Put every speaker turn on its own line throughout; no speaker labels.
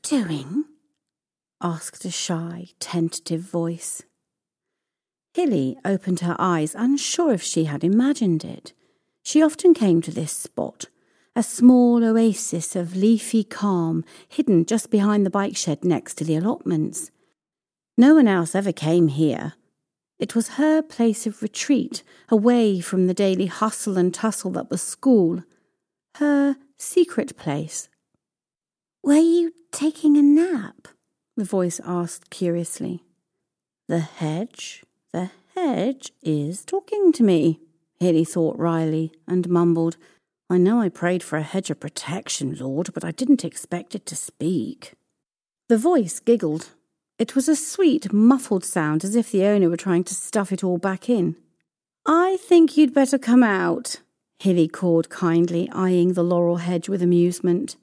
doing?" asked a shy, tentative voice. Hilly opened her eyes, unsure if she had imagined it. She often came to this spot, a small oasis of leafy calm hidden just behind the bike shed next to the allotments. No one else ever came here. It was her place of retreat, away from the daily hustle and tussle that was school. Her secret place. "Were you taking a nap?" the voice asked curiously. The hedge is talking to me," Hilly thought wryly, and mumbled, "I know I prayed for a hedge of protection, Lord, but I didn't expect it to speak." The voice giggled. It was a sweet, muffled sound, as if the owner were trying to stuff it all back in. "I think you'd better come out," Hilly called kindly, eyeing the laurel hedge with amusement.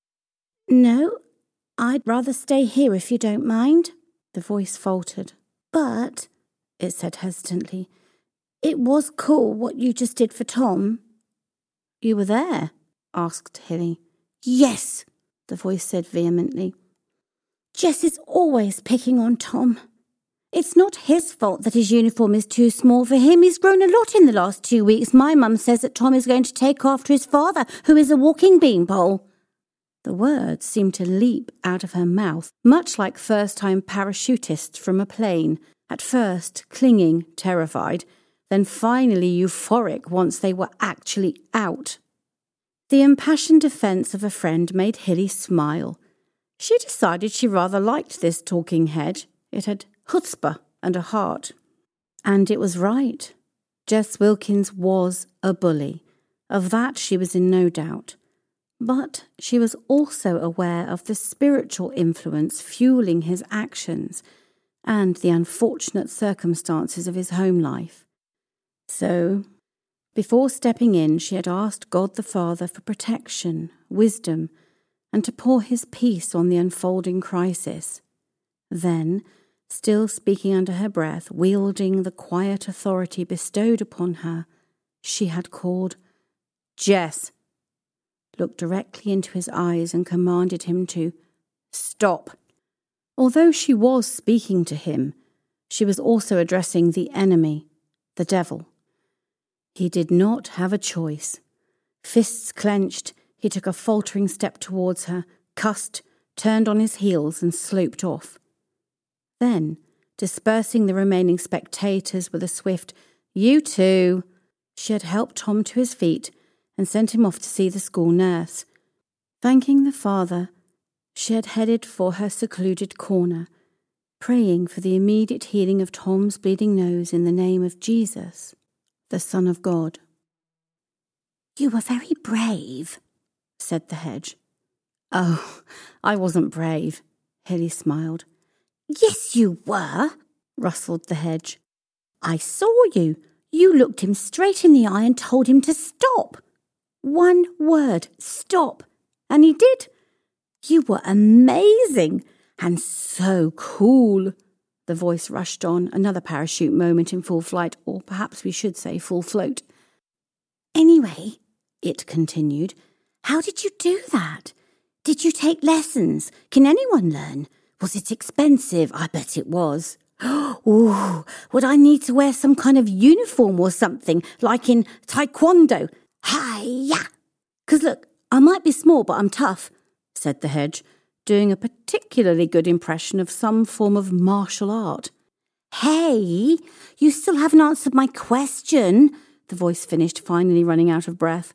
"No, I'd rather stay here if you don't mind," the voice faltered. "But," it said hesitantly, "it was cool what you just did for Tom." "You were there?" asked Hilly. "Yes," the voice said vehemently. "Jess is always picking on Tom. It's not his fault that his uniform is too small for him. He's grown a lot in the last 2 weeks. My mum says that Tom is going to take after his father, who is a walking beanpole." The words seemed to leap out of her mouth, much like first-time parachutists from a plane, at first clinging, terrified, then finally euphoric once they were actually out. The impassioned defence of a friend made Hilly smile. She decided she rather liked this talking hedge. It had chutzpah and a heart. And it was right. Jess Wilkins was a bully. Of that she was in no doubt. But she was also aware of the spiritual influence fueling his actions and the unfortunate circumstances of his home life. So, before stepping in, she had asked God the Father for protection, wisdom, and to pour his peace on the unfolding crisis. Then, still speaking under her breath, wielding the quiet authority bestowed upon her, she had called, "Jess," looked directly into his eyes and commanded him to stop. Although she was speaking to him, she was also addressing the enemy, the devil. He did not have a choice. Fists clenched, he took a faltering step towards her, cussed, turned on his heels and sloped off. Then, dispersing the remaining spectators with a swift, "You too," she had helped Tom to his feet and sent him off to see the school nurse. Thanking the Father, she had headed for her secluded corner, praying for the immediate healing of Tom's bleeding nose in the name of Jesus, the Son of God. "You were very brave," said the hedge. "Oh, I wasn't brave," Hilly smiled. "Yes, you were," rustled the hedge. "I saw you. You looked him straight in the eye and told him to stop. One word, stop. And he did. You were amazing and so cool." The voice rushed on, another parachute moment in full flight, or perhaps we should say full float. "Anyway," it continued, "how did you do that? Did you take lessons? Can anyone learn? Was it expensive? I bet it was. Ooh, would I need to wear some kind of uniform or something, like in Taekwondo? Hi-ya! 'Cause look, I might be small, but I'm tough," said the hedge, doing a particularly good impression of some form of martial art. "Hey, you still haven't answered my question," the voice finished, finally running out of breath.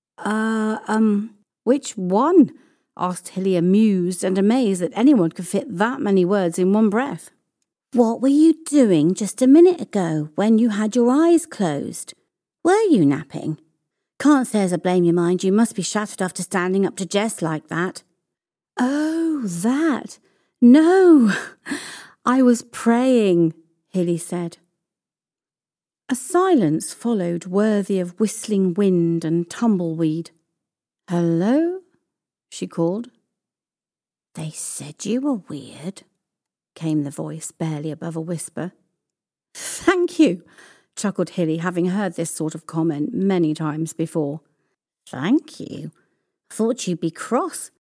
Which one?" asked Hilly, amused and amazed that anyone could fit that many words in one breath. "What were you doing just a minute ago when you had your eyes closed? Were you napping? Can't say as I blame you, mind you. Must be shattered after standing up to Jess like that." "Oh, that. No, I was praying," Hilly said. A silence followed worthy of whistling wind and tumbleweed. "Hello?" she called. "They said you were weird," came the voice, barely above a whisper. "Thank you," chuckled Hilly, having heard this sort of comment many times before. "Thank you? Thought you'd be cross.